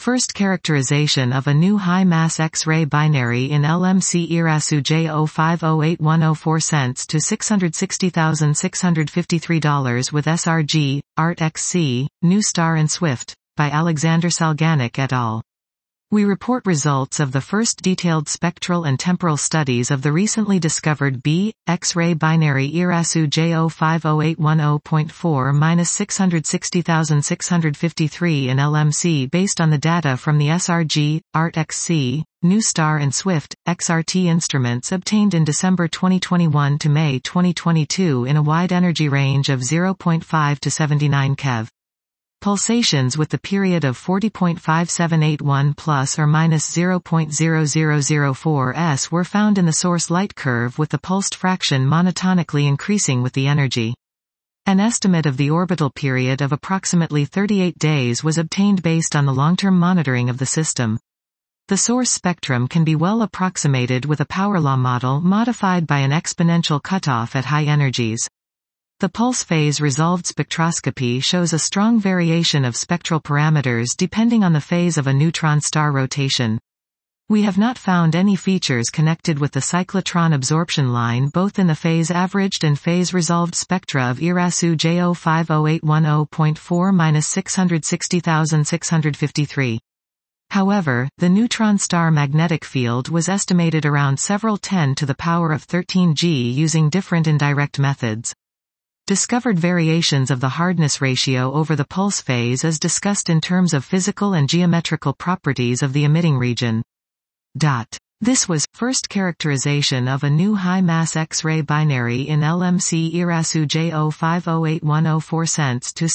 first characterization of a new high-mass X-ray binary in LMC IRASU J050810 cents to $660,653 with SRG, ART-XC, NuSTAR and SWIFT, by Alexander Salganik et al. We report results of the first detailed spectral and temporal studies of the recently discovered B, X-ray binary IRASU J050810-660653 in LMC based on the data from the SRG, ART-XC, NuSTAR and SWIFT, XRT instruments obtained in December 2021 to May 2022 in a wide energy range of 0.5 to 79 keV. Pulsations with the period of 40.5781 plus or minus 0.0004 s were found in the source light curve with the pulsed fraction monotonically increasing with the energy. An estimate of the orbital period of approximately 38 days was obtained based on the long-term monitoring of the system. The source spectrum can be well approximated with a power law model modified by an exponential cutoff at high energies. The pulse phase resolved spectroscopy shows a strong variation of spectral parameters depending on the phase of a neutron star rotation. We have not found any features connected with the cyclotron absorption line both in the phase averaged and phase resolved spectra of IRASU J050810.4-660653. However, the neutron star magnetic field was estimated around several 10 to the power of 13 G using different indirect methods. Discovered variations of the hardness ratio over the pulse phase is discussed in terms of physical and geometrical properties of the emitting region. This was first characterization of a new high-mass X-ray binary in LMC IRASU J050810 cents to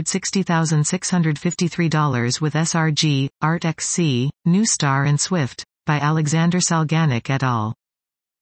$660,653 with SRG, ART-XC, NuSTAR and SWIFT, by Alexander Salganik et al.